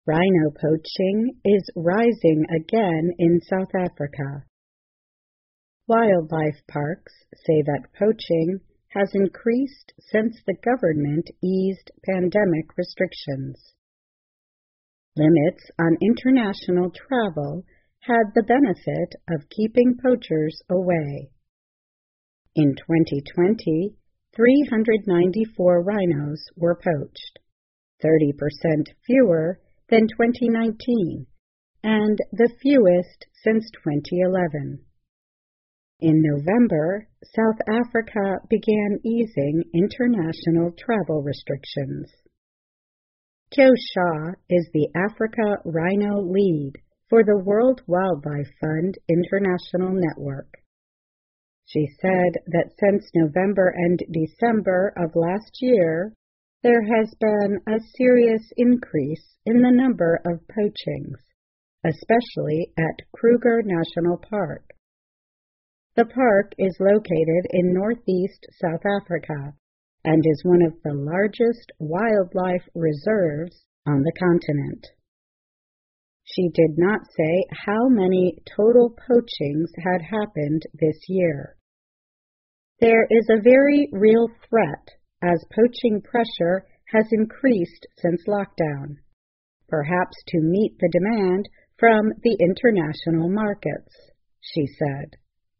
Rhino poaching is rising again in South Africa. Wildlife parks say that poaching has increased since the government eased pandemic restrictions. Limits on international travel had the benefit of keeping poachers away. In 2020, 394 rhinos were poached, 30% fewer than 2019, and the fewest since 2011. In November, South Africa began easing international travel restrictions. Jo Shaw is the Africa Rhino Lead for the World Wildlife Fund International Network. She said that since November and December of last year, there has been a serious increase in the number of poachings, especially at Kruger National Park. The park is located in northeast South Africa and is one of the largest wildlife reserves on the continent. She did not say how many total poachings had happened this year. There is a very real threat as poaching pressure has increased since lockdown, perhaps to meet the demand from the international markets, she said.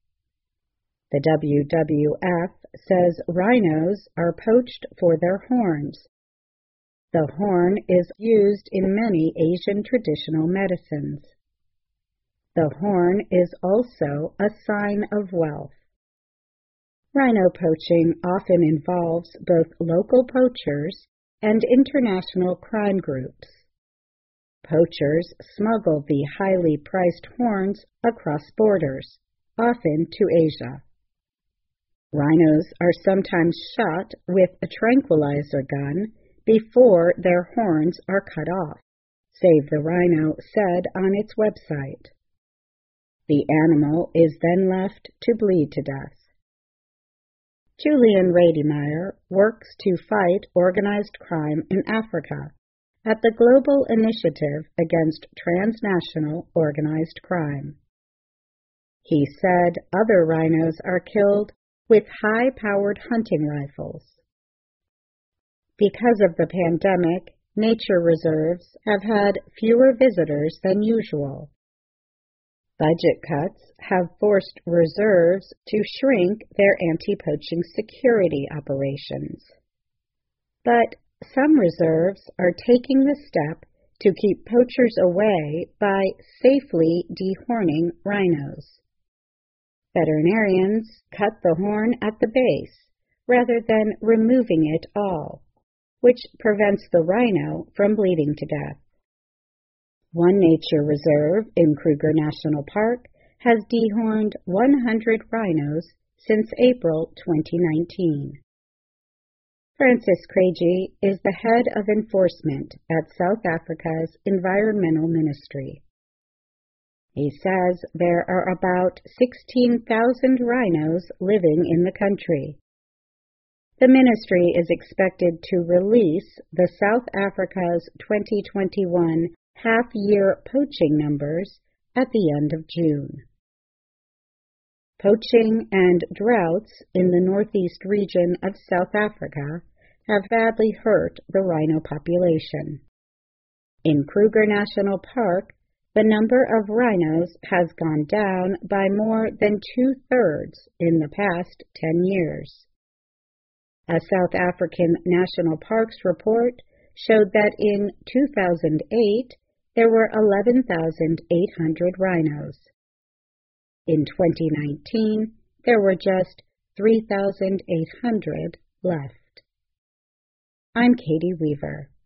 The WWF says rhinos are poached for their horns. The horn is used in many Asian traditional medicines. The horn is also a sign of wealth. Rhino poaching often involves both local poachers and international crime groups. Poachers smuggle the highly priced horns across borders, often to Asia. Rhinos are sometimes shot with a tranquilizer gun before their horns are cut off, Save the Rhino said on its website. The animal is then left to bleed to death. Julian Rademeyer works to fight organized crime in Africa at the Global Initiative Against Transnational Organized Crime. He said other rhinos are killed with high-powered hunting rifles. Because of the pandemic, nature reserves have had fewer visitors than usual. Budget cuts have forced reserves to shrink their anti-poaching security operations. But some reserves are taking the step to keep poachers away by safely dehorning rhinos. Veterinarians cut the horn at the base rather than removing it all, which prevents the rhino from bleeding to death. One nature reserve in Kruger National Park has dehorned 100 rhinos since April 2019. Francis Craigie is the head of enforcement at South Africa's Environmental Ministry. He says there are about 16,000 rhinos living in the country. The ministry is expected to release the South Africa's 2021 half-year poaching numbers at the end of June. Poaching and droughts in the northeast region of South Africa have badly hurt the rhino population. In Kruger National Park, the number of rhinos has gone down by more than 2/3 in the past 10 years. A South African National Parks report showed that in 2008, there were 11,800 rhinos. In 2019, there were just 3,800 left. I'm Katie Weaver.